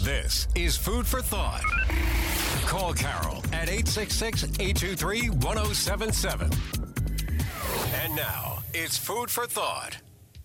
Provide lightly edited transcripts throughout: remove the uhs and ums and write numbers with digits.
This is Food for Thought. Call Carol at 866-823-1077. And now, it's Food for Thought.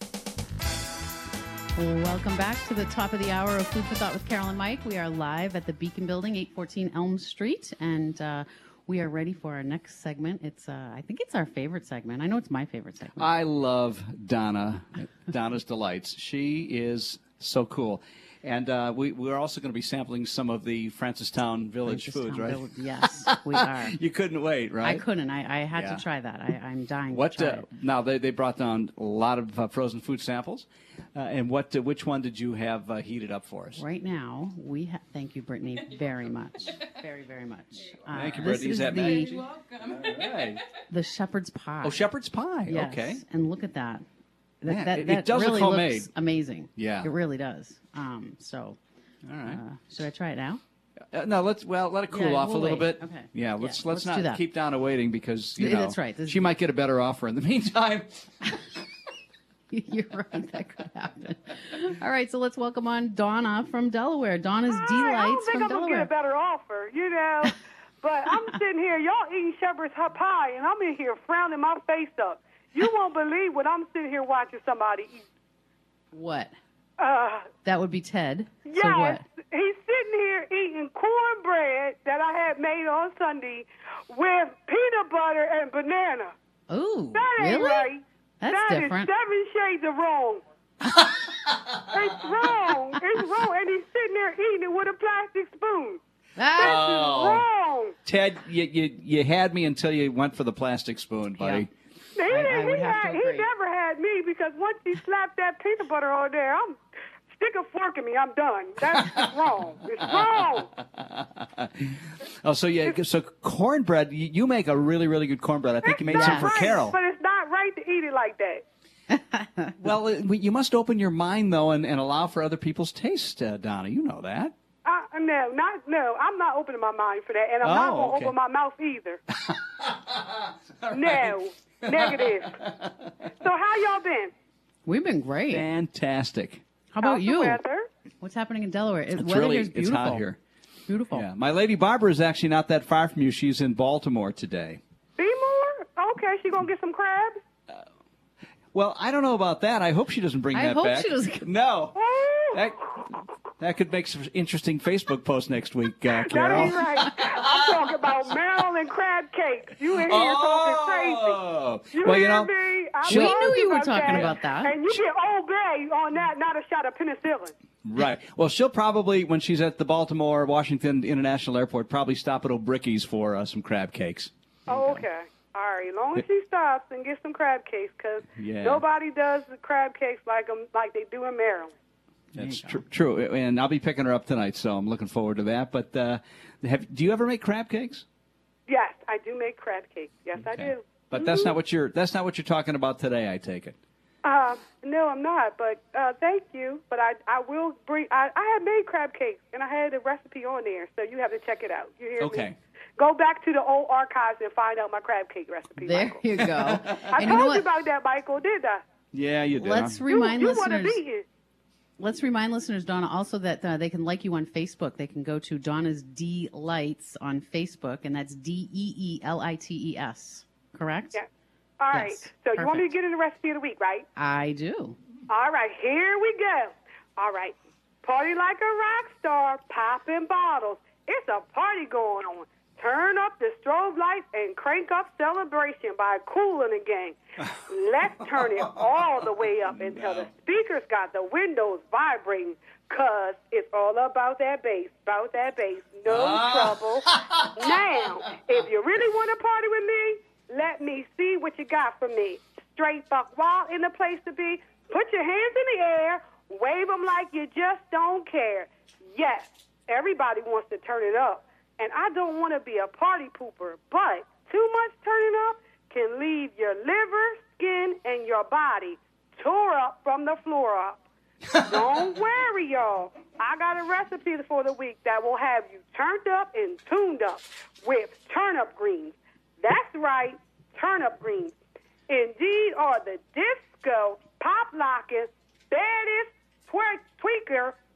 Welcome back to the top of the hour of Food for Thought with Carol and Mike. We are live at the Beacon Building, 814 Elm Street, and we are ready for our next segment. It's I think it's our favorite segment. I know it's my favorite segment. I love Donna's Delights. She is so cool. And we're also going to be sampling some of the Francistown Village foods, right? Yes, we are. You couldn't wait, right? I couldn't. I had to try that. I'm dying to try it. Now, they brought down a lot of frozen food samples. And which one did you have heated up for us? Right now, thank you, Brittany, very much. Very, very much. Thank you, Brittany. This is that is You're welcome. All right. the shepherd's pie. Oh, shepherd's pie. Yes. Okay. And look at that. Yeah, That it does really look homemade. looks amazing. Yeah. It really does. So, All right. should I try it now? No, let it cool off we'll a little wait. bit. Okay. Yeah, let's let's do not that. keep Donna waiting because That's right. She might get a better offer in the meantime. You're right. That could happen. All right. So let's welcome on Donna from Delaware. Donna's I Delights don't think from I'm going to Delaware. get a better offer, But I'm sitting here, y'all eating shepherd's pie, and I'm in here frowning my face up. You won't believe what I'm sitting here watching somebody eat. What? That would be Ted. Yes, So what? he's sitting here eating cornbread that I had made on Sunday with peanut butter and banana. Ooh, That ain't really? right. That's That different. is 7 shades of wrong. It's wrong. It's wrong. And he's sitting there eating it with a plastic spoon. Ah, Wrong. Ted, you had me until you went for the plastic spoon, buddy. He would have to he agree. never had me because once he slapped that peanut butter on there, stick a fork in me, I'm done. That's wrong. It's wrong. Oh, so cornbread. You make a really, really good cornbread. I think It's you made not some for right, Carol. But it's not right to eat it like that. Well, you must open your mind though, and allow for other people's taste, Donna. You know that. No. I'm not opening my mind for that, and I'm not going to okay. open my mouth either. No. Negative. So how y'all been? We've been great. Fantastic. How about How's the you? weather? What's happening in Delaware? It's Weather really here's beautiful. hot here. Beautiful. Yeah, my lady Barbara is actually not that far from you. She's in Baltimore today. Seymour? Okay, she going to get some crabs? Well, I don't know about that. I hope she doesn't bring I that hope back. she doesn't. No. Oh, That could make some interesting Facebook posts next week, that Carol. ain't right. I'm talking about Maryland crab cakes. You in here talking crazy. You well, hear me? I We told knew you were about talking that. about that. And you get Old Bay on that, not a shot of penicillin. Right. Well, she'll probably, when she's at the Baltimore Washington International Airport, probably stop at O'Bricky's for some crab cakes. Oh, okay. All right. As long as she stops and gets some crab cakes, because Yeah. nobody does the crab cakes like they do in Maryland. That's true. And I'll be picking her up tonight, so I'm looking forward to that. But do you ever make crab cakes? Yes, I do make crab cakes. Yes, I Okay. do. But that's not what you're talking about today, I take it. No, I'm not. But thank you. But I will bring. I had made crab cakes, and I had a recipe on there, so you have to check it out. You hear Okay. me? Go back to the old archives and find out my crab cake recipe. There Michael. you go. I And you told know you what? about that, Michael. Did I? Yeah, you did. Let's remind you want to listeners. be it. Let's remind listeners, Donna, also that they can like you on Facebook. They can go to Donna's Delights on Facebook, and that's DEELITES. Correct? Yeah. All right. Yes, So you want me to perfect. get in the recipe of the week, right? I do. All right. Here we go. All right. Party like a rock star, popping bottles. It's a party going on. Turn up the strobe lights and crank up celebration by Kool and the Gang. Let's turn it all the way up until the speakers got the windows vibrating, 'cause it's all about that bass, no trouble. Now, if you really want to party with me, let me see what you got for me. Straight buck wild in the place to be. Put your hands in the air, wave them like you just don't care. Yes, everybody wants to turn it up. And I don't want to be a party pooper, but too much turning up can leave your liver, skin, and your body tore up from the floor up. Don't worry, y'all. I got a recipe for the week that will have you turned up and tuned up with turnip greens. That's right, turnip greens. Indeed are the disco, pop-locking, baddest tweaker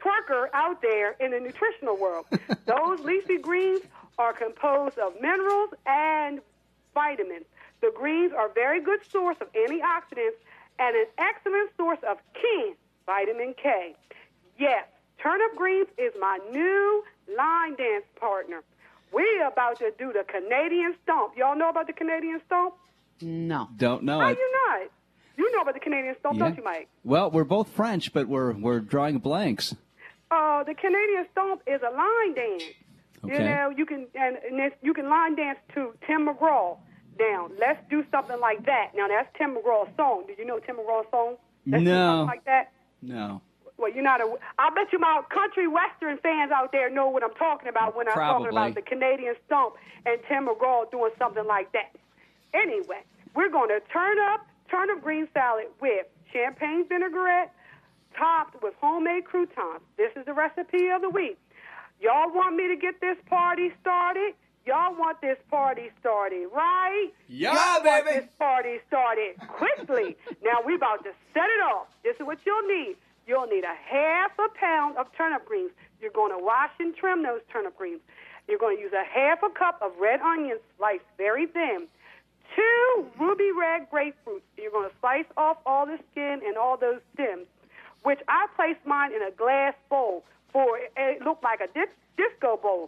twerker out there in the nutritional world. Those leafy greens are composed of minerals and vitamins. The greens are a very good source of antioxidants and an excellent source of kin, vitamin K. Yes, turnip greens is my new line dance partner. We're about to do the Canadian stomp. Y'all know about the Canadian stomp? No. Don't know How it. you not? You know about the Canadian stomp, don't you, Mike? Well, we're both French, but we're drawing blanks. The Canadian stomp is a line dance. Okay. You know, you can you can line dance to Tim McGraw. Now, let's do something like that. Now, that's Tim McGraw's song. Did you know Tim McGraw's song? Let's do No. something like that. No. Well, you're not a. I bet you my country western fans out there know what I'm talking about when I'm talking Probably. about the Canadian stomp and Tim McGraw doing something like that. Anyway, we're going to turn up turnip green salad with champagne vinaigrette topped with homemade croutons. This is the recipe of the week. Y'all want me to get this party started? Y'all want this party started, right? Yeah, Y'all want baby. this party started quickly. Now we about to set it off. This is what you'll need. You'll need a half a pound of turnip greens. You're going to wash and trim those turnip greens. You're going to use a half a cup of red onions sliced very thin. 2 ruby red grapefruits. You're going to slice off all the skin and all those stems, which I placed mine in a glass bowl for it looked like a disco bowl.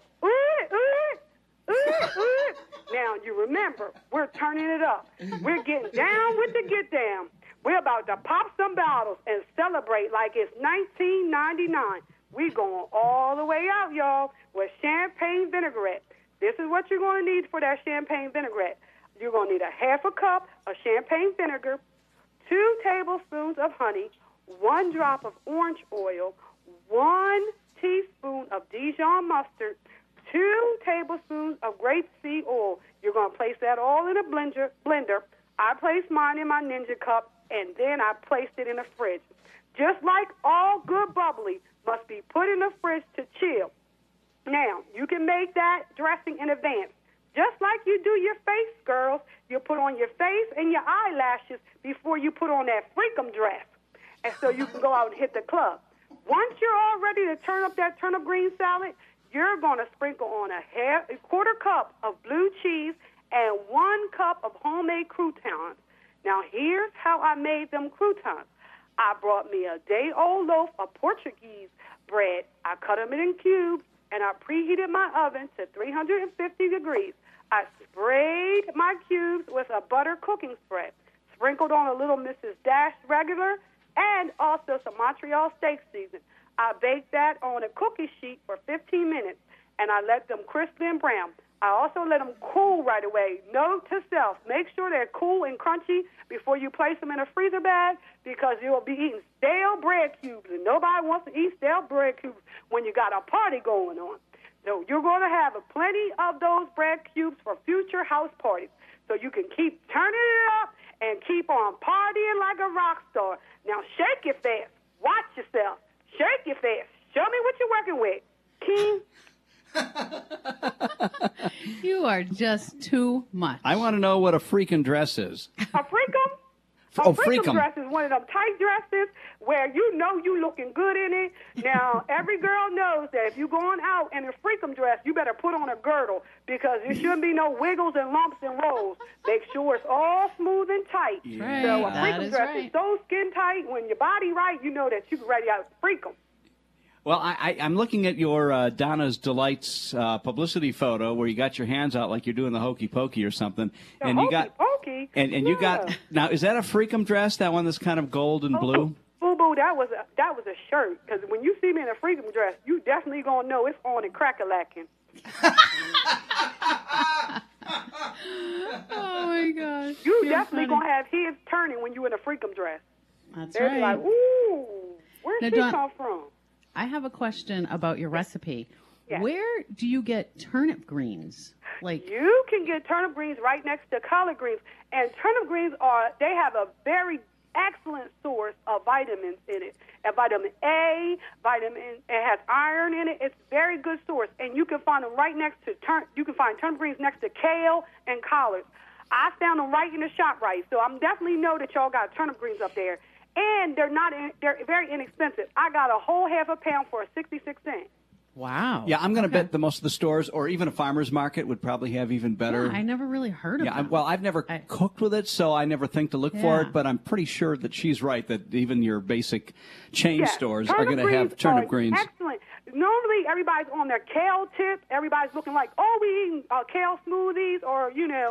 Now, you remember, we're turning it up. We're getting down with the get down. We're about to pop some bottles and celebrate like it's 1999. We going all the way out, y'all, with champagne vinaigrette. This is what you're going to need for that champagne vinaigrette. You're going to need a half a cup of champagne vinegar, 2 tablespoons of honey, 1 drop of orange oil, 1 teaspoon of Dijon mustard, 2 tablespoons of grapeseed oil. You're going to place that all in a blender. I placed mine in my Ninja cup, and then I placed it in the fridge. Just like all good bubbly must be put in the fridge to chill. Now, you can make that dressing in advance. Just like you do your face, girls, you put on your face and your eyelashes before you put on that freakum dress. And so you can go out and hit the club. Once you're all ready to turn up that turnip green salad, you're going to sprinkle on a quarter cup of blue cheese and 1 cup of homemade croutons. Now, here's how I made them croutons. I brought me a day-old loaf of Portuguese bread. I cut them in cubes, and I preheated my oven to 350 degrees. I sprayed my cubes with a butter cooking spread, sprinkled on a little Mrs. Dash regular, and also some Montreal steak seasoning. I baked that on a cookie sheet for 15 minutes, and I let them crisp and brown. I also let them cool right away. Note to self, make sure they're cool and crunchy before you place them in a freezer bag, because you'll be eating stale bread cubes, and nobody wants to eat stale bread cubes when you got a party going on. So you're going to have plenty of those bread cubes for future house parties, so you can keep turning it up and keep on partying like a rock star. Now shake it fast. Watch yourself. Shake it fast. Show me what you're working with. King. You are just too much. I want to know what a freaking dress is. A freakum? Oh, A freakum freakum. dress is one of them tight dresses where you know you looking good in it. Now, every girl knows that if you're going out in a freakum dress, you better put on a girdle, because there shouldn't be no wiggles and lumps and rolls. Make sure it's all smooth and tight. Right, So a that freakum is dress right. is so skin tight. When your body right, you know that you can ready out to freakum. Well, I'm looking at your Donna's Delights publicity photo where you got your hands out like you're doing the hokey pokey or something, and you got Pokey? and you Yeah. got now. Is that a freakum dress? That one that's kind of gold and blue? Boo boo, that was a shirt. Because when you see me in a freakum dress, you definitely gonna know it's on and crack-a-lacking. Oh my gosh. You You're definitely funny. gonna have heads turning when you in a freakum dress. That's They're right. like, ooh, where'd Now, she John- come from? I have a question about your recipe. Yes. Where do you get turnip greens? Like, You can get turnip greens right next to collard greens, and turnip greens they have a very excellent source of vitamins in it. And vitamin A, it has iron in it. It's a very good source, and you can find them right next to you can find turnip greens next to kale and collards. I found them right in the shop, right? So I'm definitely know that y'all got turnip greens up there. and they're very inexpensive. I got a whole half a pound for 66 cents. Wow. Yeah, I'm going to bet that most of the stores, or even a farmer's market, would probably have even better. Yeah, I never really heard of them. Well, I've never cooked with it, so I never think to look for Yeah. it. But I'm pretty sure that she's right that even your basic chain stores are going to Turnip have greens turnip are greens. Excellent. Normally, everybody's on their kale tip. Everybody's looking like, oh, we eating kale smoothies or,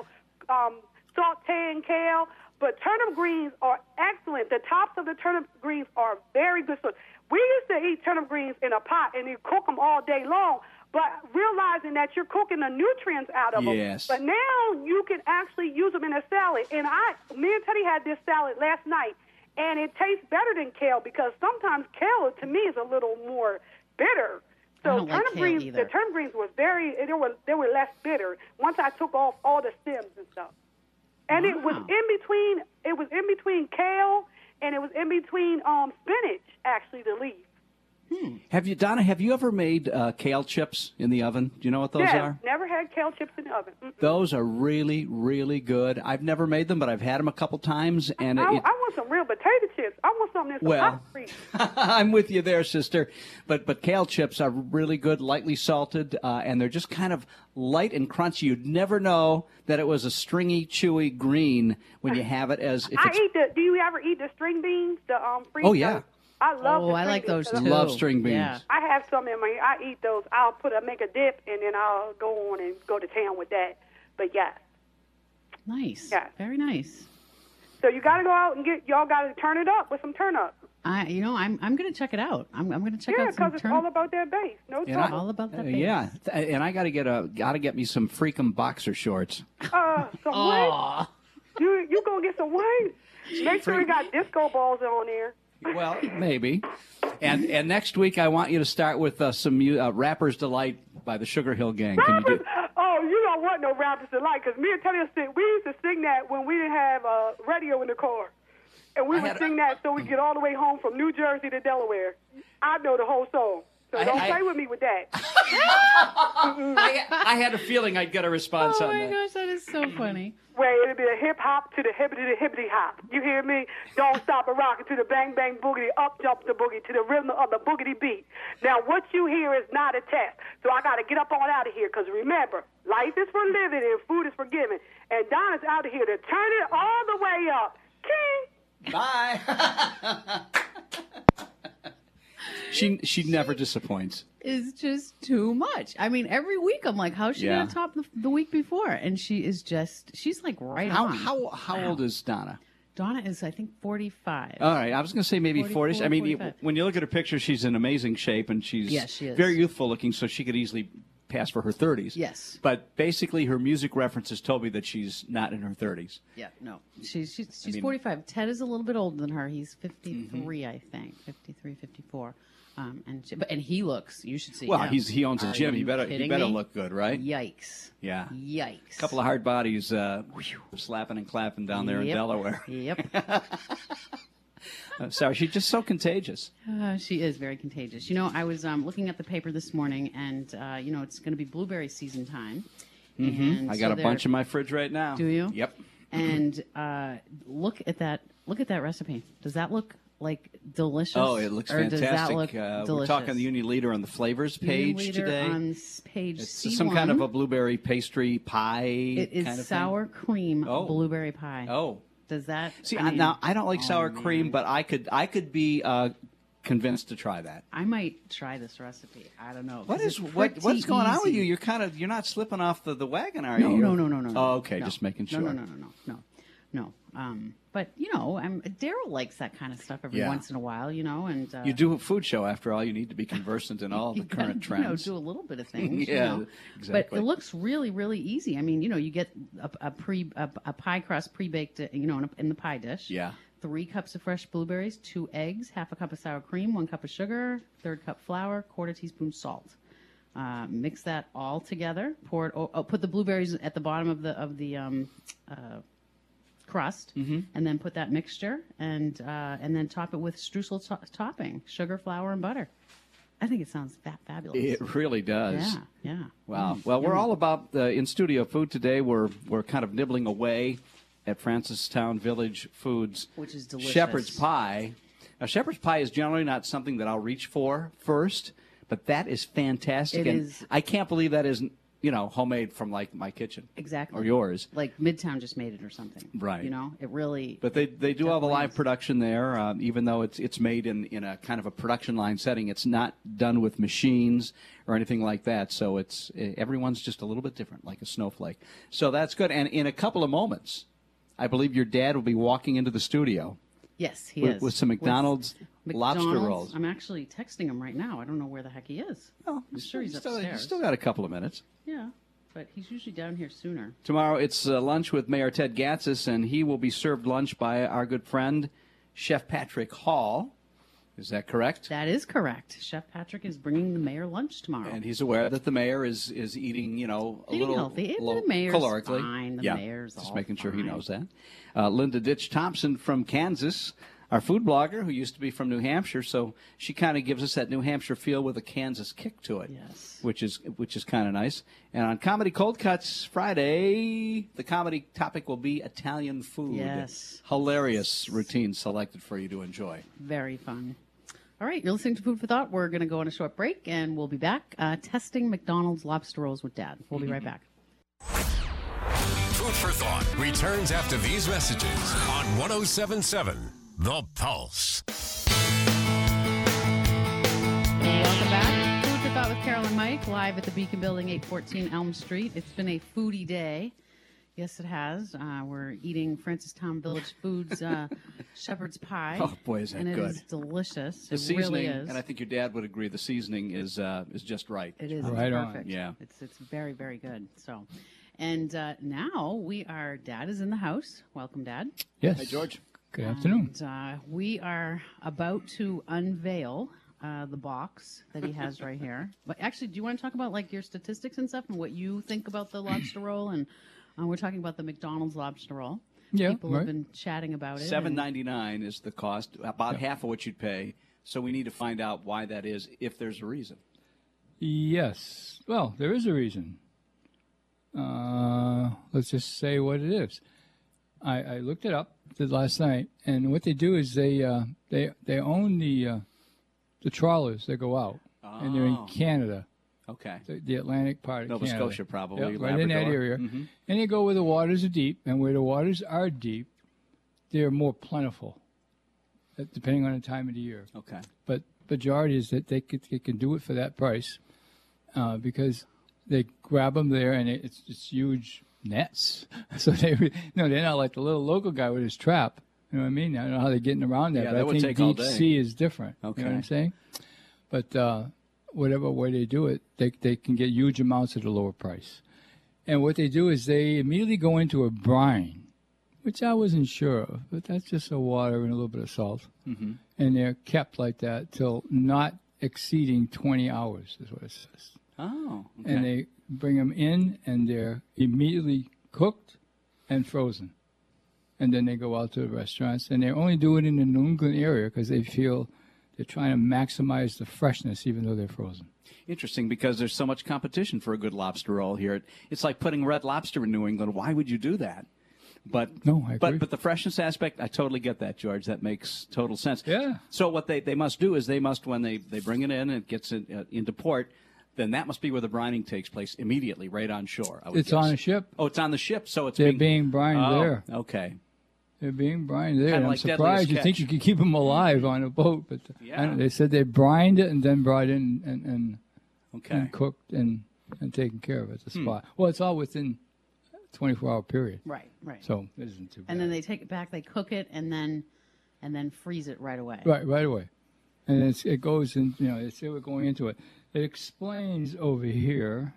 sauteing kale. But turnip greens are excellent. The tops of the turnip greens are very good. So we used to eat turnip greens in a pot and you cook them all day long, but realizing that you're cooking the nutrients out of them. Yes. But now you can actually use them in a salad. And me and Teddy had this salad last night, and it tastes better than kale because sometimes kale, to me, is a little more bitter. I So don't like kale either. the turnip greens was they were less bitter once I took off all the stems and stuff. And it was Wow. in between kale and it was in between spinach, actually, the leaf. Donna, have you ever made kale chips in the oven? Do you know what those are? Never had kale chips in the oven. Mm-mm. Those are really, really good. I've never made them, but I've had them a couple times, and I want some real potato chips. I want something that's Well, hot cream. I'm with you there, sister. But kale chips are really good, lightly salted, and they're just kind of light and crunchy. You'd never know that it was a stringy, chewy green when you have it as if it's. Do you ever eat the string beans? The freeze? Oh, yeah. I love. Oh, the I string like beans those 'cause too. Love string beans. Yeah. I have some in my. I eat those. I'll make a dip and then I'll go on and go to town with that. But yes. Nice. Yeah. Very nice. So you got to go out and y'all got to turn it up with some turn up. I'm going to check it out. I'm going to check Yeah, out some because it's all about that bass. No And trouble. all about that. Yeah, and I got to get me some freaking boxer shorts. Some what? Aw. You gonna get some what? Make sure you got disco balls on there. Well, maybe. And next week I want you to start with some Rapper's Delight by the Sugar Hill Gang. Can you do? Oh, you don't want no Rappers Delight, because me and Teddy we used to sing that when we didn't have radio in the car. And we would sing that so we get all the way home from New Jersey to Delaware. I know the whole song. So don't play with me with that. I had a feeling I'd get a response Oh on my that. gosh, that is so funny. Where it'll be a hip hop to the hippity hop. You hear me? Don't stop a rockin' to the bang bang boogity, up jump the boogie to the rhythm of the boogity beat. Now what you hear is not a test, so I got to get up on out of here. Because remember, life is for living and food is for giving. And Donna's out of here to turn it all the way up. King. Bye. She never disappoints. Is just too much. I mean, every week I'm like, how's she going to top the week before? And she's like right on. How old is Donna? Donna is, I think, 45. All right, I was going to say maybe 40. 44, I mean, 45. when you look at her picture, she's in amazing shape, and she's she is. very youthful looking, so she could easily pass for her 30s. Yes. But basically, her music references told me that she's not in her 30s. Yeah, no. She's 45. Ted is a little bit older than her. He's 53, I think. 53, 54. And he looks, you should see Well, him. he owns a Are gym. you He better kidding me? look good, right? Yikes. Yeah. Yikes. A couple of hard bodies slapping and clapping down there in Yep. Delaware. Yep. Sorry, she's just so contagious. She is very contagious. You know, I was looking at the paper this morning, and, it's going to be blueberry season time. And I got so a bunch in my fridge right now. Do you? Yep. And look at that recipe. Does that look like delicious? Oh, it looks Or fantastic. Does that look We're delicious? talking the Unileader on the flavors page Unileader today. on page It's C1. some kind of a blueberry pastry pie. It is kind of sour cream Oh. blueberry pie. thing. Oh, Does that? see, I mean, now I don't like sour man. cream, but I could be convinced to try that. I might try this recipe. I don't know. What's 'cause it's going pretty on with easy. you? You're not slipping off the wagon, are No, you? no. Oh, okay, No. just making sure. No. But Daryl likes that kind of stuff every Yeah. once in a while, and You do a food show, after all. You need to be conversant in all the you current gotta, trends. do a little bit of things. Yeah, But exactly. it looks really, really easy. I mean, you get a pie crust pre-baked, in the pie dish. Yeah. 3 cups of fresh blueberries, 2 eggs, half a cup of sour cream, 1 cup of sugar, 1/3 cup flour, 1/4 teaspoon salt. Mix that all together. Pour it. Put the blueberries at the bottom of the crust, and then put that mixture and then top it with streusel topping, sugar, flour, and butter. I think it sounds fabulous. It really does. Yeah. Wow. Well, we're all about in studio food today. We're kind of nibbling away at Francistown Village Foods. Which is delicious. Shepherd's pie. Now, shepherd's pie is generally not something that I'll reach for first, but that is fantastic. It and is. I can't believe that isn't, homemade from like my kitchen. Exactly. Or yours. Like Midtown just made it or something. Right. It really. But they do all the definitely live is. production there, even though it's made in a kind of a production line setting. It's not done with machines or anything like that. So everyone's just a little bit different, like a snowflake. So that's good. And in a couple of moments, I believe your dad will be walking into the studio. Yes, he with, is. with some McDonald's lobster McDonald's. rolls. I'm actually texting him right now. I don't know where the heck he is. Oh, I'm sure he's still, upstairs. He's still got a couple of minutes. Yeah, but he's usually down here sooner. Tomorrow it's lunch with Mayor Ted Gatzis, and he will be served lunch by our good friend, Chef Patrick Hall. Is that correct? That is correct. Chef Patrick is bringing the mayor lunch tomorrow. And he's aware that the mayor is eating, a little healthy. low The mayor's calorically. fine. The yeah, mayor's just all making sure he fine. knows that. Linda Ditch Thompson from Kansas, our food blogger who used to be from New Hampshire, so she kind of gives us that New Hampshire feel with a Kansas kick to it. Yes. Which is kind of nice. And on Comedy Cold Cuts Friday, the comedy topic will be Italian food. Yes. Hilarious routine selected for you to enjoy. Very fun. All right, you're listening to Food for Thought. We're going to go on a short break, and we'll be back testing McDonald's lobster rolls with Dad. We'll be right back. Food for Thought returns after these messages on 107.7 The Pulse. Welcome back. Food for Thought with Carol and Mike, live at the Beacon Building, 814 Elm Street. It's been a foodie day. Yes, it has. We're eating Francistown Village Foods shepherd's pie. Oh, boy, is that and good. it is delicious. The It seasoning, really is. and I think your dad would agree, the seasoning is just right. It is. Right It's on. perfect. Yeah. It's very, very good. So, and now Dad is in the house. Welcome, Dad. Yes. Hey, George. Good afternoon. And we are about to unveil the box that he has right here. But actually, do you want to talk about like your statistics and stuff and what you think about the lobster roll? And we're talking about the McDonald's lobster roll. Yeah, People have right. been chatting about it. $7.99 is the cost, about half of what you'd pay. So we need to find out why that is, if there's a reason. Yes. Well, there is a reason. Let's just say what it is. I looked it up last night, and what they do is they own the trawlers that go out, and they're in Oh. Canada, Okay. the Atlantic part of Nova Canada. Scotia, probably, Yep, right in that Labrador. area. Mhm. And they go where the waters are deep, and where the waters are deep, they're more plentiful, depending on the time of the year. Okay. But majority is that they can do it for that price because they grab them there and it's huge nets. So they're not like the little local guy with his trap. You know what I mean? I don't know how they're getting around that. Yeah, but that I would think take all deep day. sea is different. Okay. You know what I'm saying? But whatever way they do it, they can get huge amounts at a lower price. And what they do is they immediately go into a brine, which I wasn't sure of, but that's just the water and a little bit of salt. Mm-hmm. And they're kept like that till not exceeding 20 hours, is what it says. Oh, okay. And they bring them in, and they're immediately cooked and frozen. And then they go out to the restaurants, and they only do it in the New England area because they feel they're trying to maximize the freshness, even though they're frozen. Interesting, because there's so much competition for a good lobster roll here. It's like putting Red Lobster in New England. Why would you do that? But No, I agree. But the freshness aspect, I totally get that, George. That makes total sense. Yeah. So what they must do is when they bring it in and it gets into port, then that must be where the brining takes place immediately, right on shore. I would It's guess. on a ship. Oh, it's on the ship, so it's They're being brined oh, there. Okay. They're being brined there. Kinda And I'm like Deadliest surprised. You think Catch. you could keep them alive on a boat, but Yeah. they said they brined it and then brought in and Okay. cooked and taken care of at the spot. Well, it's all within a 24-hour period, Right, right. so it isn't too bad. And then they take it back, they cook it, and then freeze it right away. right away, and it goes in. They say we're going into it. It explains over here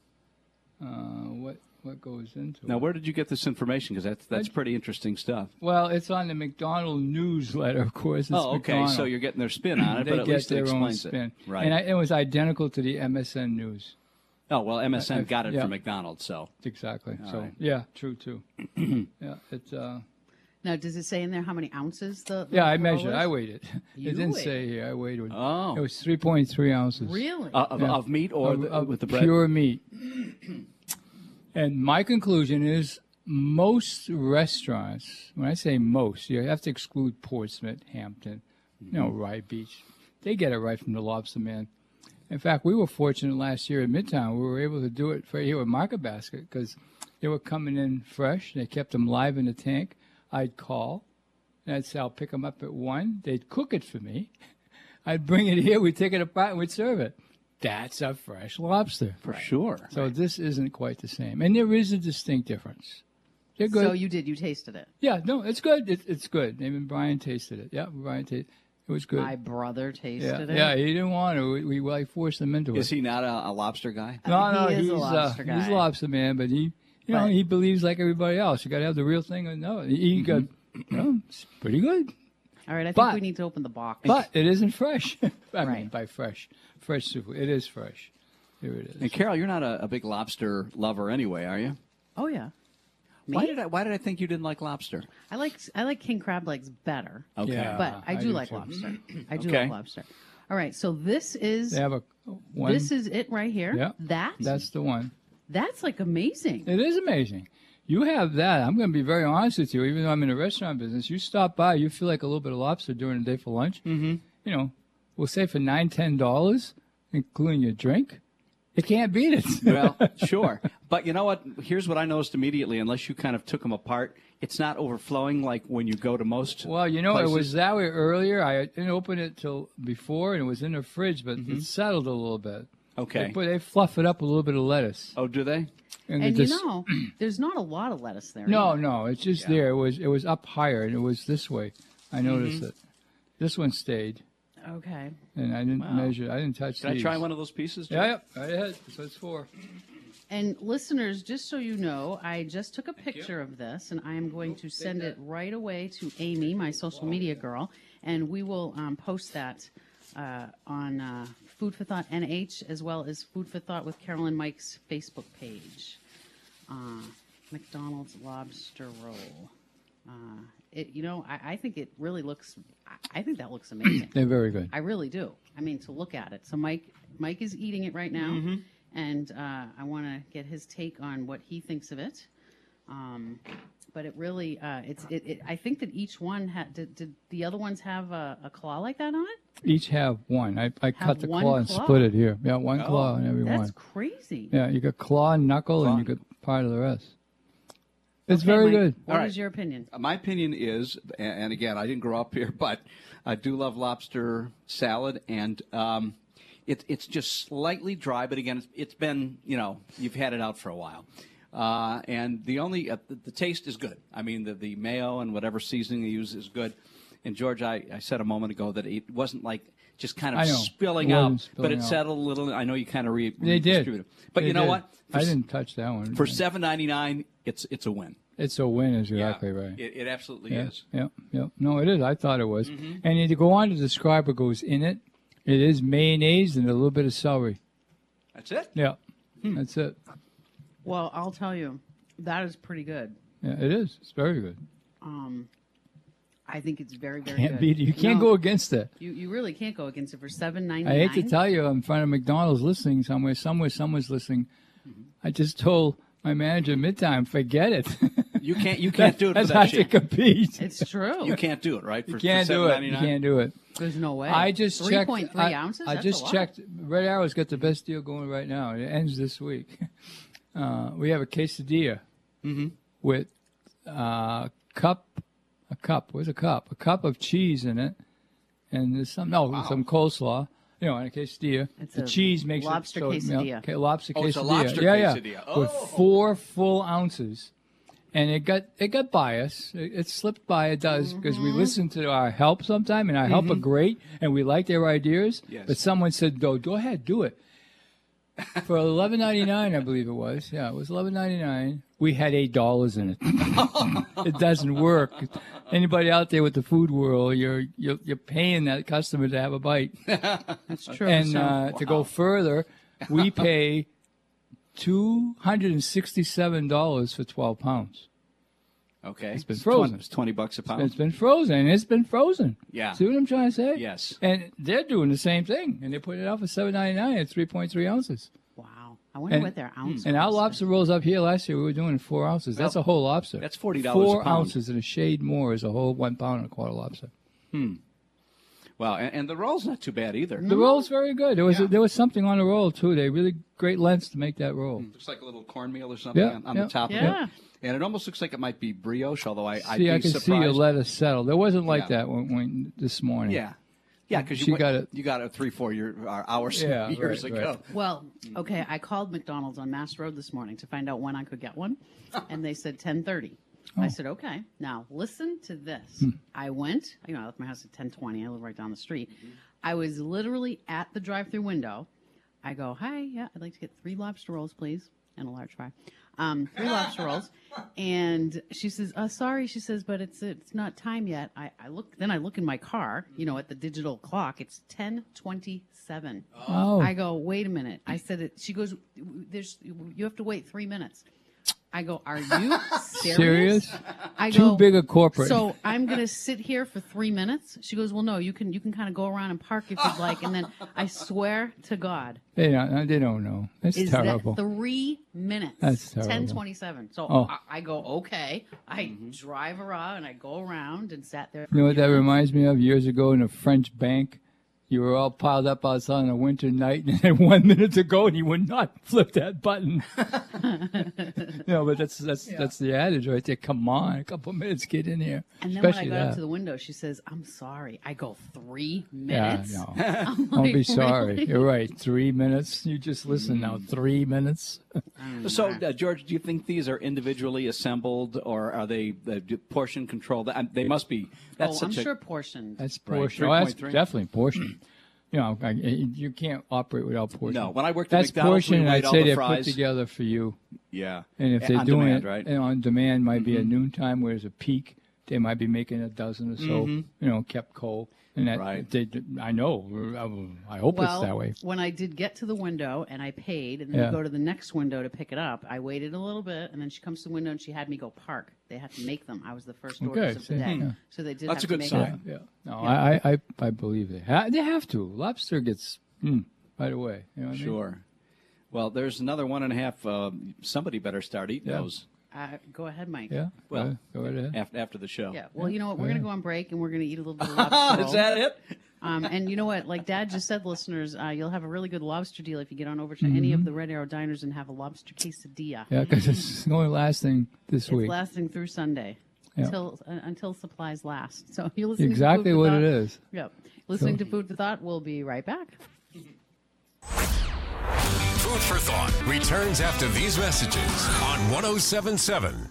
what goes into Now, it. where did you get this information? Because that's pretty interesting stuff. Well, it's on the McDonald newsletter, of course. It's Oh, okay. McDonald. So you're getting their spin on it, They but at get least it their own explains spin. it. Right. And it was identical to the MSN News. Oh, well, MSN got it yeah. from McDonald's, so. Exactly. All So right. yeah, true too. Yeah, it's Now, does it say in there how many ounces the yeah. I roll measured. is? I weighed it. You It didn't weighed say here. I weighed it. Oh. It was 3.3 ounces. Really? Of meat or Of with the bread? pure meat. And my conclusion is most restaurants, when I say most, you have to exclude Portsmouth, Hampton, Rye Beach. They get it right from the Lobster Man. In fact, we were fortunate last year at Midtown. We were able to do it right here with Market Basket because they were coming in fresh. They kept them live in the tank. I'd call, and I'd say, I'll pick them up at 1. They'd cook it for me. I'd bring it here. We'd take it apart, and we'd serve it. That's a fresh lobster. For sure. So this isn't quite the same. And there is a distinct difference. They're good. So you tasted it. Yeah, no, it's good. It's good. Even Brian tasted it. Yeah, Brian tasted it. It was good. My brother tasted it. Yeah, he didn't want to. We forced him into it. Is he not a lobster guy? No, He is he's a lobster guy. He's a lobster man, but he he believes like everybody else. You got to have the real thing. Or no, he got, it's pretty good. All right, I think But- we need to open the box. But it isn't fresh. I mean, Right. by fresh seafood. It is fresh. Here it is. And Carol, you're not a big lobster lover anyway, are you? Oh yeah. Me? Why did I think you didn't like lobster? I like king crab legs better. Okay. Yeah. But I I do do like too. lobster. I do Okay. like lobster. All right, so this is They have a one. this is it right here. Yeah. That's That's the one. like amazing. It is amazing. You have that. I'm going to be very honest with you. Even though I'm in the restaurant business, you stop by, you feel like a little bit of lobster during the day for lunch. Mm-hmm. We'll say for $9, $10, including your drink. You can't beat it. Well, sure. But you know what? Here's what I noticed immediately. Unless you kind of took them apart, it's not overflowing like when you go to most Well, it places. was that way earlier. I didn't open it till before, and it was in the fridge, but it settled a little bit. Okay. They fluff it up with a little bit of lettuce. Oh, do they? And it just- there's not a lot of lettuce there. No, either. no, it's just there. It was up higher, and it was this way. I noticed it. This one stayed, Okay. and I didn't measure. I didn't touch Can I these. try one of those pieces? Joe? Yeah, right ahead. That's what it's for. And listeners, just so you know, I just took a picture of this, and I am going to send it right away to Amy, my social media girl, and we will post that on Food for Thought NH as well as Food for Thought with Carol and Mike's Facebook page. McDonald's lobster roll. I think it really looks. I think that looks amazing. They're very good. I really do. I mean, to look at it. So Mike is eating it right now, and I want to get his take on what he thinks of it. But it really, I think that each one did the other ones have a claw like that on it? Each have one. I cut the one claw and claw. split it here. Yeah, one claw on every That's one. crazy. Yeah, you got claw, knuckle, and you got part of the rest. It's Okay, very Mike, good. What All right. is your opinion? My opinion is, and again, I didn't grow up here, but I do love lobster salad, and it's just slightly dry. But again, it's been, you've had it out for a while, and the only the taste is good. I mean, the mayo and whatever seasoning they use is good. And George, I said a moment ago that it wasn't like just kind I of know. spilling It out, wasn't but spilling it out. settled a little. I know you kind of They did. redistributed. But They you know did. what? I didn't touch that one. For $7.99, it's a win. It's a win, is exactly Yeah, right. It absolutely Yeah, is. yeah, yeah. No, it is. I thought it was. And to go on to describe what goes in it, it is mayonnaise and a little bit of celery. That's it. Yeah, that's it. Well, I'll tell you, that is pretty good. Yeah, it is. It's very good. I think it's very, very Can't good. beat it. You can't No, go against it. You really can't go against it for $7.99. I hate to tell you, in front of McDonald's listening somewhere, someone's listening. I just told my manager Midtime, forget it. You can't do it for That's that not to cheap. compete. It's true. You can't do it, right? You can't do it. You can't do it. There's no way. I just checked. 3.3 ounces. I That's just a lot. checked. Red Arrow's got the best deal going right now. It ends this week. We have a quesadilla with a cup. Where's a cup? A cup of cheese in it, and there's some coleslaw. And a quesadilla. It's the a cheese makes lobster it so, quesadilla. Okay, lobster quesadilla. it's a lobster yeah, quesadilla. Yeah. Oh. With 4 full ounces. And it got by us. It slipped by. It does because we listen to our help sometime, and our help are great, and we like their ideas. Yes. But someone said, "Go ahead, do it." For $11.99, I believe it was. Yeah, it was $11.99. We had $8 in it. It doesn't work. Anybody out there with the food world, you're paying that customer to have a bite. That's true. And So- to go further, we pay $267 for 12 pounds. Okay. It's been frozen. It's $20 a pound. It's been frozen. It's been frozen. Yeah. See what I'm trying to say? Yes. And they're doing the same thing, and they put it out for $7.99 at 3.3 ounces. wow. I wonder what their ounce And our was. lobster rolls up here last year, we were doing 4 ounces. That's a whole lobster. That's $40 a 4 pound. ounces and a shade more is a whole 1 pound and a quarter lobster. Wow, and the roll's not too bad either. The roll's very good. There was something on the roll too. They really great lengths to make that roll. Looks like a little cornmeal or something Yeah, on yeah. the top Yeah. of it. And it almost looks like it might be brioche, although I'd See, be I can surprised. see your lettuce settle. There wasn't like Yeah. that when this morning. Yeah. Yeah, because She got it. you got it 3-4 hours Yeah, years right, ago. right. Well, okay, I called McDonald's on Mass Road this morning to find out when I could get one, and they said 10:30. I said, okay. Now, listen to this. I went, I left my house at 10:20. I live right down the street. I was literally at the drive-through window. I go, hi, yeah, I'd like to get 3 lobster rolls, please, and a large fry. 3 lobster rolls. And she says, sorry, she says, but it's not time yet. I look in my car, at the digital clock. It's 10:27. Oh. I go, wait a minute. I said it. She goes, you have to wait 3 minutes. I go, are you serious? I Too go, big a corporate. So I'm going to sit here for 3 minutes? She goes, well, no, you can kind of go around and park if you'd like. And then I swear to God, They don't know. That's is terrible. that 3 minutes? That's terrible. 10:27. So Oh. I go, okay. I drive around and I go around and sat there. You know what that reminds me of? Years ago in a French bank, you were all piled up outside on a winter night and had 1 minute to go and you would not flip that button. But that's the adage right there. Come on, a couple minutes, get in here. And then when I Especially got up that. to the window, she says, I'm sorry. I go, 3 Yeah, minutes? no. I'm Don't be like, sorry. really? You're right. 3 minutes. You just listen now. 3 minutes. So, George, do you think these are individually assembled, or are they portion controlled? They must be. That's I'm such sure portioned. That's Right, portion. Oh, that's 3.3. definitely portion. You can't operate without portion. No, when I worked at that's McDonald's, we portion. weighed I'd all say the they're fries. put together for you. Yeah. And if they're on doing demand, it right? and on demand, might be at noontime where there's a peak. They might be making a dozen or so, kept cold. And that, Right. I know. I hope it's that way. When I did get to the window and I paid, and then Yeah. you go to the next window to pick it up, I waited a little bit, and then she comes to the window and she had me go park. They had to make them. I was the first orders of the see, day, yeah. so they did. That's have a good to make sign. them. Yeah. No, I believe they have to. Lobster gets right away. You know what I mean? Sure. Well, there's another 1.5. Somebody better start eating Yeah. those Go ahead, Mike. Yeah. Well, go right ahead. after the show. Yeah. Well, you know what? We're going to go on break, and we're going to eat a little bit of lobster roll. Is that it? And you know what? Like Dad just said, listeners, you'll have a really good lobster deal if you get on over to any of the Red Arrow diners and have a lobster quesadilla. Yeah, because it's only lasting this It's week. lasting through Sunday Yeah. until supplies last. So you're listening Exactly to Food for what Thought. it is. Yep. Listening to Food for Thought. We'll be right back. Food for Thought returns after these messages on 1077.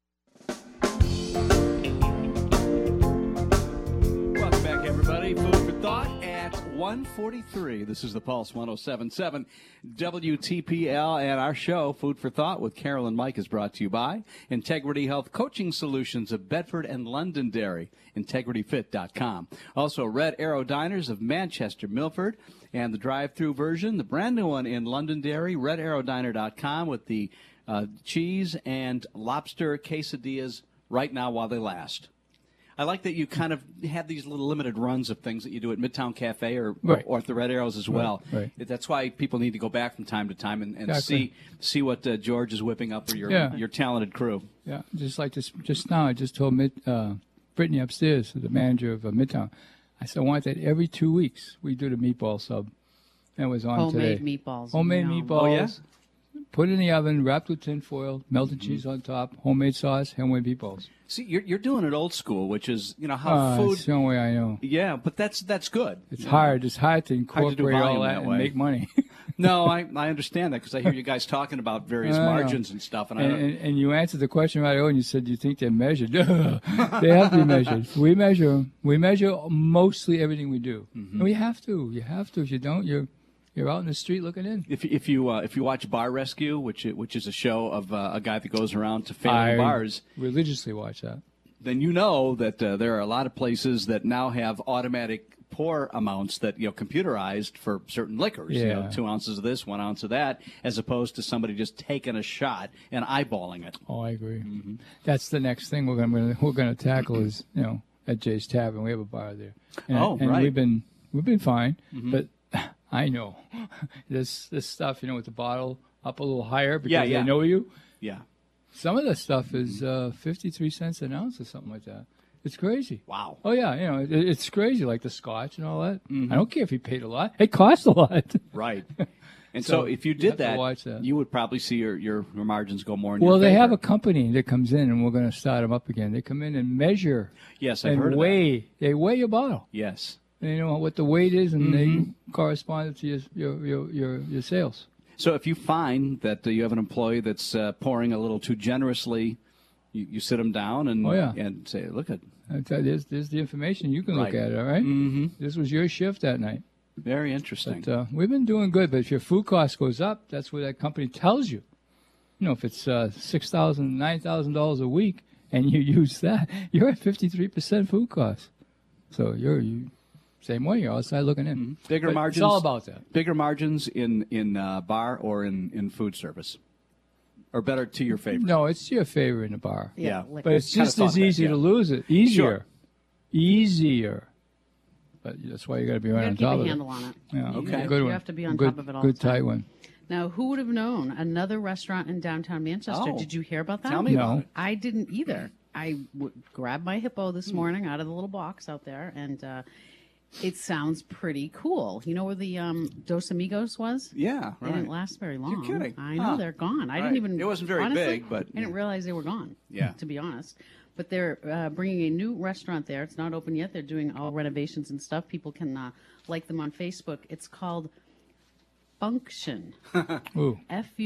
Welcome back, everybody. Food for Thought at 1:43. This is the Pulse 1077 WTPL, and our show, Food for Thought with Carol and Mike, is brought to you by Integrity Health Coaching Solutions of Bedford and Londonderry, integrityfit.com. Also, Red Arrow Diners of Manchester, Milford, and the drive-through version, the brand new one in Londonderry, redarrowdiner.com with the cheese and lobster quesadillas right now while they last. I like that you kind of have these little limited runs of things that you do at Midtown Cafe or at the Red Arrows as well. Right. That's why people need to go back from time to time and Exactly. see what George is whipping up for your talented crew. Yeah, just like this. Just now, I just told Brittany upstairs, the manager of Midtown, I said I want that every 2 weeks. We do the meatball sub. That was on Homemade today. meatballs. Homemade No. meatballs. Oh, yeah? Put in the oven, wrapped with tin foil, melted cheese on top, homemade sauce, homemade meatballs. See, you're doing it old school, which is how food. It's the only way I know. Yeah, but that's good. It's hard. It's hard to do incorporate volume all that that and way. make money. No, I understand that because I hear you guys talking about various I know. margins and stuff, and I don't. And you answered the question right away, and you said, "Do you think they're measured?" They have to be measured. We measure 'em. We measure mostly everything we do, and we have to. You have to. If you don't, you're out in the street looking in. If you watch Bar Rescue, which is a show of a guy that goes around to failing bars, religiously watch that. then you know that there are a lot of places that now have automatic pour amounts that computerized for certain liquors. Yeah. 2 ounces of this, 1 ounce of that, as opposed to somebody just taking a shot and eyeballing it. Oh, I agree. That's the next thing we're gonna tackle is at Jay's Tavern. We have a bar there. And Oh, and right. We've been fine, but I know. This stuff, with the bottle up a little higher because Yeah. they know you. Yeah. Some of the stuff is 53 cents an ounce or something like that. It's crazy. Wow. Oh, yeah. It's crazy, like the scotch and all that. I don't care if you paid a lot. It costs a lot. Right. And So so if you you did have to watch that. you would probably see your margins go more in Well, your they favor. have a company that comes in, and we're going to start them up again. They come in and measure Yes, I've and heard of that. weigh. They weigh your bottle. Yes. They know what the weight is, and they correspond to your sales. So if you find that you have an employee that's pouring a little too generously, you sit them down and Oh, yeah. and say, look at I tell you, there's the information. You can look Right. at it, all right? Mm-hmm. This was your shift that night. very interesting. But we've been doing good. But if your food cost goes up, that's what that company tells you. If it's $6,000, $9,000 a week, and you use that, you're at 53% food cost. So you same way. You're outside looking in. Bigger But margins. It's all about that. Bigger margins in bar or in food service, or better to your favor. No, it's to your favor in the bar. Yeah. liquor. But it's Kinda just thought as that, easy yeah. to lose it. Easier. Sure. Easier. But that's why you got to be You right got to on keep top a of handle it. on it. Yeah, Okay. Good You one. have to be on good, top of it all Good the time. tight one. Now, who would have known? Another restaurant in downtown Manchester. Oh. Did you hear about that? Tell me No. about it. I didn't either. I grabbed my hippo this morning out of the little box out there, and it sounds pretty cool. You know where the Dos Amigos was? Yeah, They right. didn't last very long. kidding. I know, Huh. they're gone. I Right. didn't even. It wasn't very honestly, big, but- I didn't realize they were gone. Yeah. To be honest. But they're bringing a new restaurant there. It's not open yet. They're doing all renovations and stuff. People can like them on Facebook. It's called Function. Ooh.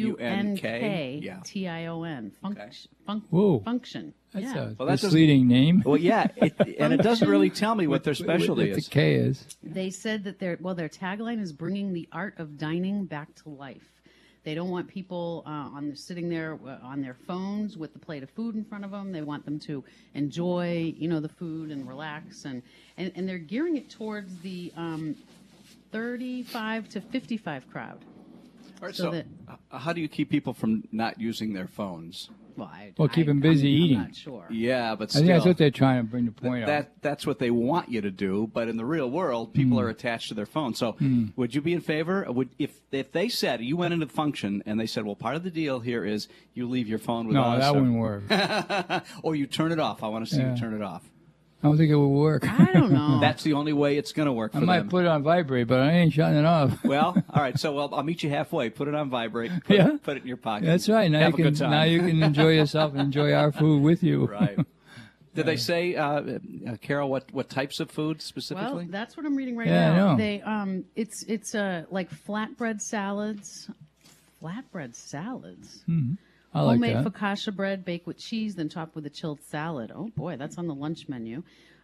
Function. Whoa. Function. That's yeah. a Well, that doesn't- misleading name. Well, yeah, and it doesn't really tell me what their specialty What is. the K is. They said that their tagline is bringing the art of dining back to life. They don't want people sitting there on their phones with the plate of food in front of them. They want them to enjoy, the food and relax, and they're gearing it towards the 35 to 55 crowd. All right, so so that- how do you keep people from not using their phones? Well, keep 'em busy eating. I'm not sure. Yeah, but I still, think that's what they're trying to bring the point out. that's what they want you to do. But in the real world, people are attached to their phone. So, would you be in favor? If they said you went into the function and they said, well, part of the deal here is you leave your phone with No, us, that or, wouldn't work. or you turn it off. I want to see Yeah. you turn it off. I don't think it would work. I don't know. That's the only way it's going to work for I might them. put it on vibrate, but I ain't shutting it off. Well, all right. So, I'll meet you halfway. Put it on vibrate. Yeah. Put it in your pocket. That's right. Now Have you a good can time. enjoy yourself and enjoy our food with you. Right. Did they say, Carol, what types of food Well, specifically? that's what I'm reading right Yeah, I now. know. They it's like flatbread salads. Flatbread salads. I like Homemade that. focaccia bread baked with cheese, then topped with a chilled salad. Oh boy, that's on the lunch menu.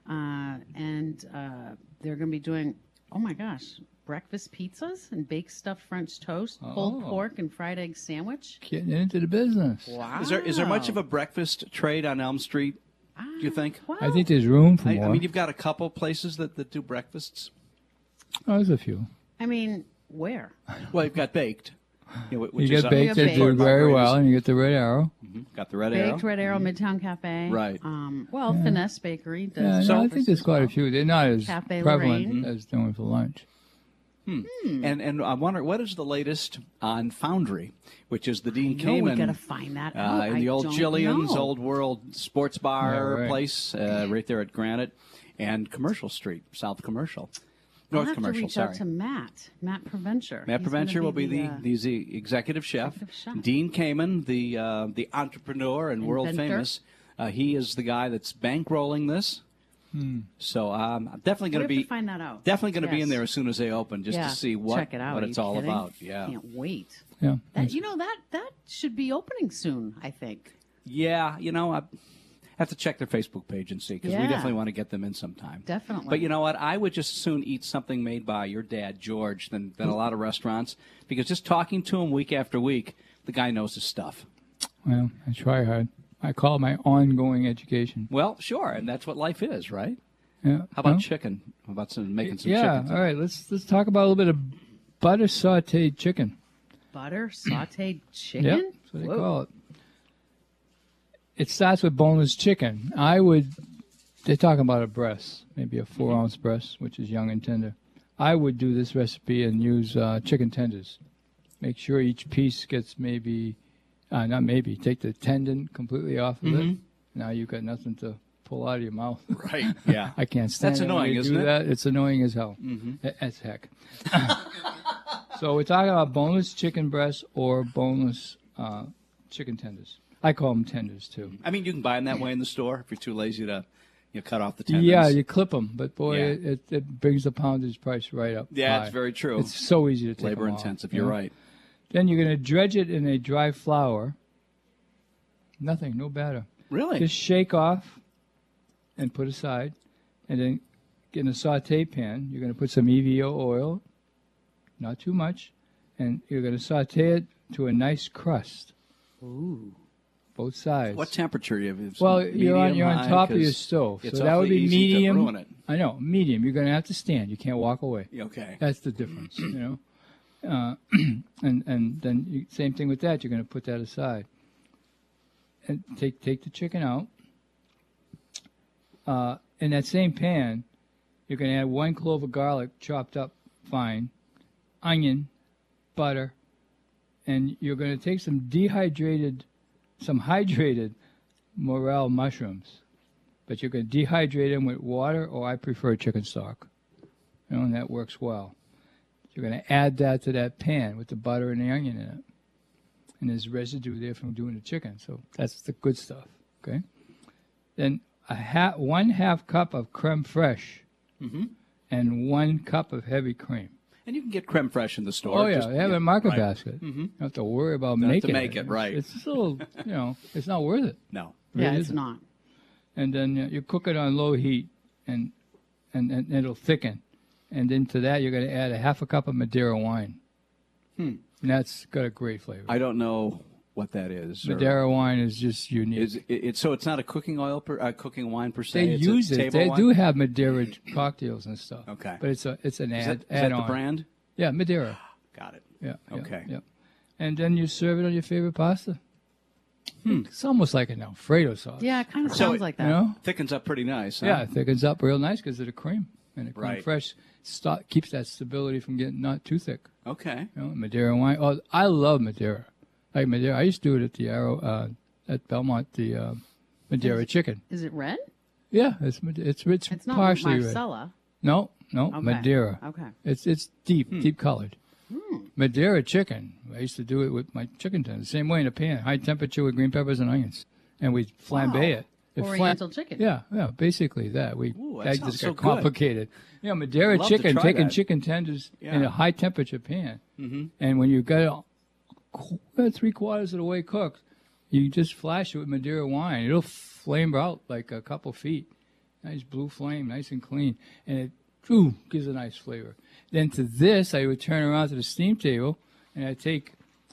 And they're going to be doing, oh my gosh, breakfast pizzas and baked stuffed French toast, pulled Oh. pork and fried egg sandwich. Getting into the business. Wow. Is there much of a breakfast trade on Elm Street? Do you think? Wow. I think there's room for I more. mean, you've got a couple places that do breakfasts. Oh, there's a few. I mean, where? Well, you've got baked. Which You is get baked You that get do baked. very well, and you get the red arrow. Got the red arrow. Baked Red Arrow Midtown Cafe. Right. Finesse Bakery does. Yeah, So- no, I think there's quite a few. They're not as Cafe prevalent Lorraine. as doing for lunch. And I wonder what is the latest on Foundry, which is the Dean No, we Kamen got to find that out. in the I old don't Jillian's know. Old World Sports Bar Yeah, right. place right there at Granite and Commercial Street, South Commercial, I'll North have Commercial. to reach Sorry. out to Matt Provencher. Matt He's gonna Provencher will be the, the executive chef. executive chef. Dean Kamen, the entrepreneur and world Inventor. famous. He is the guy that's bankrolling this. So I'm definitely we going have to be to find that out. definitely going to be in Yes. there as soon as they open, just Yeah, to see what check it out. what Are it's you all kidding? about. Yeah, Can't wait. Yeah. That should be opening soon, I think. yeah. I have to check their Facebook page and see because we Yeah. definitely want to get them in sometime. Definitely. But you know what? I would just as soon eat something made by your dad, George, than a lot of restaurants because just talking to him week after week, the guy knows his stuff. Well, I try hard. I call it my ongoing education. Well, sure, and that's what life is, right? Yeah. How about Well, chicken? How about making some Yeah. chicken? All right. Let's talk about a little bit of butter sautéed chicken. Butter sauteed chicken? Yep. That's what they Whoa. call it. It starts with boneless chicken. They're talking about a breast, maybe a 4-ounce breast, which is young and tender. I would do this recipe and use chicken tenders. Make sure each piece gets take the tendon completely off of it. Now you've got nothing to pull out of your mouth. Right. Yeah. I can't stand That's it when annoying, they isn't do it? that. It's annoying as hell. As heck. So we're talking about boneless chicken breasts or boneless chicken tenders. I call them tenders too. I mean, you can buy them that way in the store if you're too lazy to cut off the tendons. Yeah, you clip them, but boy, Yeah. it brings the poundage price right up. Yeah, high. it's very true. It's so easy to take Labor them off, intensive. you You're know? right. Then you're going to dredge it in a dry flour. Nothing, no batter. Really? Just shake off and put aside. And then in a saute pan, you're going to put some EVO oil, not too much, and you're going to saute it to a nice crust. Ooh. Both sides. What temperature you have? Well, you're on Medium, top high? of your 'Cause stove, it's so that would awfully be easy to medium. ruin it. I know, medium. You're going to have to stand. You can't walk away. Okay. That's the difference, you know. And then same thing with that. You're going to put that aside, and take the chicken out. In that same pan, you're going to add 1 clove of garlic chopped up fine, onion, butter, and you're going to take some hydrated morel mushrooms, but you can dehydrate them with water, or I prefer chicken stock. You know, and that works well. You're going to add that to that pan with the butter and the onion in it. And there's residue there from doing the chicken, so that's the good stuff, okay? Then 1/2 cup of creme fraiche and 1 cup of heavy cream. And you can get creme fraiche in the store. Oh, yeah, they have it in Market right. Basket. You don't have to worry about Don't have making to make it, right. It's still, it's not worth it. No. Yeah, Really it's isn't. not. And then you cook it on low heat, and it'll thicken. And then to that, you're going to add 1/2 cup of Madeira wine. And that's got a great flavor. I don't know what that is. or- Madeira wine is just unique. Is it so? It's not a cooking oil, cooking wine per se. They It's use a it. table They wine? do have Madeira cocktails and stuff. Okay. But it's an Is that, add is that the on. brand? Yeah, Madeira. Got it. Yeah. yeah, Okay. Yeah. And then you serve it on your favorite pasta. It's almost like an Alfredo sauce. Yeah, it kind of So sounds it- like that. You know? Thickens up pretty nice. Huh? Yeah, it thickens up real nice because of the cream. And the cream Right. fresh keeps that stability from getting not too thick. Okay. You know, Madeira wine. Oh, I love Madeira. Like Madeira. I used to do it at the Arrow, at Belmont, the Madeira chicken. Is it red? Yeah, it's It's not partially red. Marcella. No, Okay. Madeira. Okay. It's deep colored. Madeira chicken. I used to do it with my chicken tenders. Same way in a pan, high temperature with green peppers and onions, and we flambe it. Oriental chicken. Yeah, basically that. Ooh, that That sounds just so got good. complicated. You know, Madeira Love to chicken, try taking that. chicken tenders in Yeah. a high temperature pan, and when you got it 3/4 of the way cooked, you just flash it with Madeira wine. It'll flame out like a couple feet. Nice blue flame, nice and clean, and it gives a nice flavor. Then to this, I would turn around to the steam table, and I take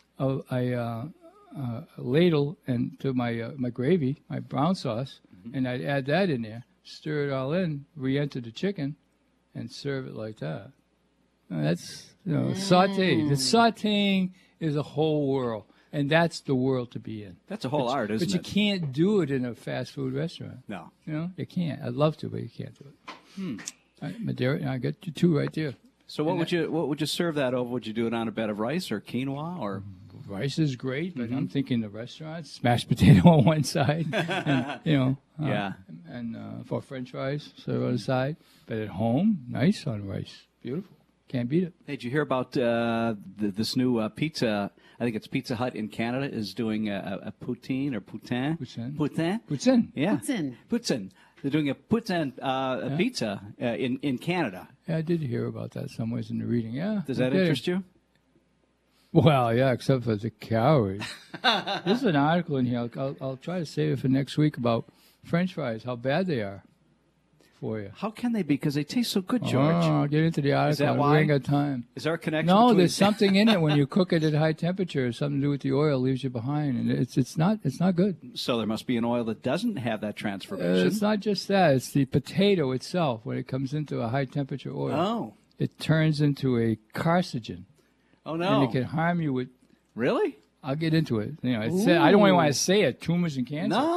a ladle and to my gravy, my brown sauce, and I'd add that in there, stir it all in, re-enter the chicken, and serve it like that. That's saute. The sauteing is a whole world, and that's the world to be in. That's a whole art, isn't But you it? can't do it in a fast food restaurant. No. You know, you can't. I'd love to, but you can't do it. Madeira, I got you 2 right there. So what would you serve that over? Would you do it on a bed of rice or quinoa or? Rice is great, but I'm thinking the restaurants, mashed potato on one side, and, Yeah. and for French fries, serve on the side. But at home, nice on rice, beautiful. Can't beat it. Hey, did you hear about this new pizza? I think it's Pizza Hut in Canada is doing a poutine or poutine. Poutine. Poutine. Poutine. Yeah. Poutine. Poutine. They're doing a poutine pizza in Canada. Yeah, I did hear about that somewhere in the reading. Yeah. Does that interest you? Well, yeah, except for the calories. There's an article in here. I'll try to save it for next week about French fries, how bad they are for you. How can they be? Because they taste so good, George. Oh, I'll get into the article. that We why? ain't got time. Is there a connection? No, between- there's something in it when you cook it at high temperature. Something to do with the oil leaves you behind, and it's not good. So there must be an oil that doesn't have that transformation. It's not just that. It's the potato itself. When it comes into a high temperature oil, Oh. it turns into a carcinogen, Oh and no. it can harm you with. Really? I'll get into it. I don't even want to say it. Tumors and cancer. No.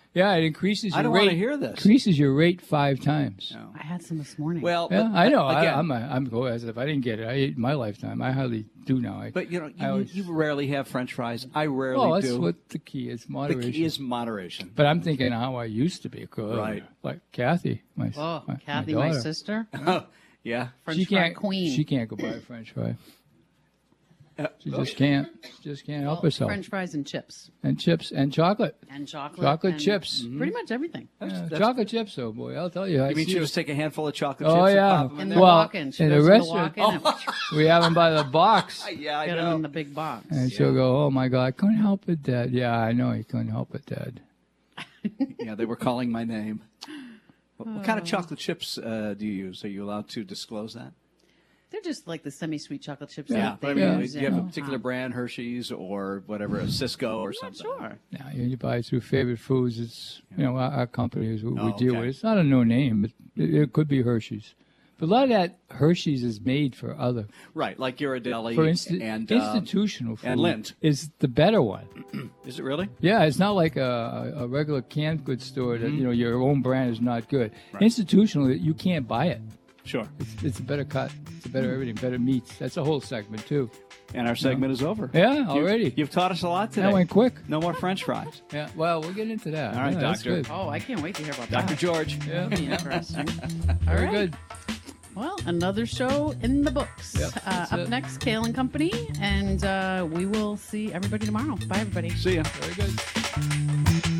Yeah, it increases your I don't rate. want to hear this. Increases your rate 5 times. No. I had some this morning. Well, Yeah, but, I know. Again, I'm going as if I didn't get it. I ate in my lifetime. I hardly do now. but you know, I always- you rarely have French fries. I rarely well, that's do. what the key is, The moderation. key is moderation. But I'm thinking how I used to be. 'Cause, Right. Like Kathy, my Kathy, my my daughter. sister, Yeah. French She fry can't. queen. She can't go buy a French fry. She just can't. Just can't help herself. French fries and chips And chips and chocolate. and chocolate. Chocolate and chips. Pretty much everything. Yeah, chocolate chips, oh boy, I'll tell you. I You mean see you it. just take a handful of chocolate Oh chips yeah. and pop them in In there? the Well, walk-in. She in the goes to the restaurant, walk-in we have them by the box, Yeah, I Get them know. in the big box. and she'll go, "Oh my God, I couldn't help it, Dad." Yeah, I know you couldn't help it, Dad. Yeah, they were calling my name. What kind of chocolate chips do you use? Are you allowed to disclose that? They're just like the semi-sweet chocolate chips. Yeah, that but I they mean, use do you have a in, particular brand, Hershey's or whatever, a Cisco or I'm something? not sure. Now you buy through Favorite Foods. It's our company is what we Oh, deal okay. with. It's not a no name, but it could be Hershey's. But a lot of that Hershey's is made for other. Right, like Ghirardelli For and institutional food and Lindt. is the better one. Is it really? Yeah, it's not like a regular canned goods store that Mm-hmm. your own brand is not good. Institutional, you can't buy it. Sure. It's a better cut. It's a better everything, better meats. That's a whole segment too. And our segment is over. Yeah, already. You've taught us a lot today. That went quick. No more French fries. Yeah. Well, we'll get into that. All right, Yeah, that's Doctor. good. Oh, I can't wait to hear about Dr. that. George. Yeah. That'll be interesting. Very right. good. Well, another show in the books. Yep, that's Up it. next, Kale and Company, and we will see everybody tomorrow. Bye, everybody. See ya. Very good.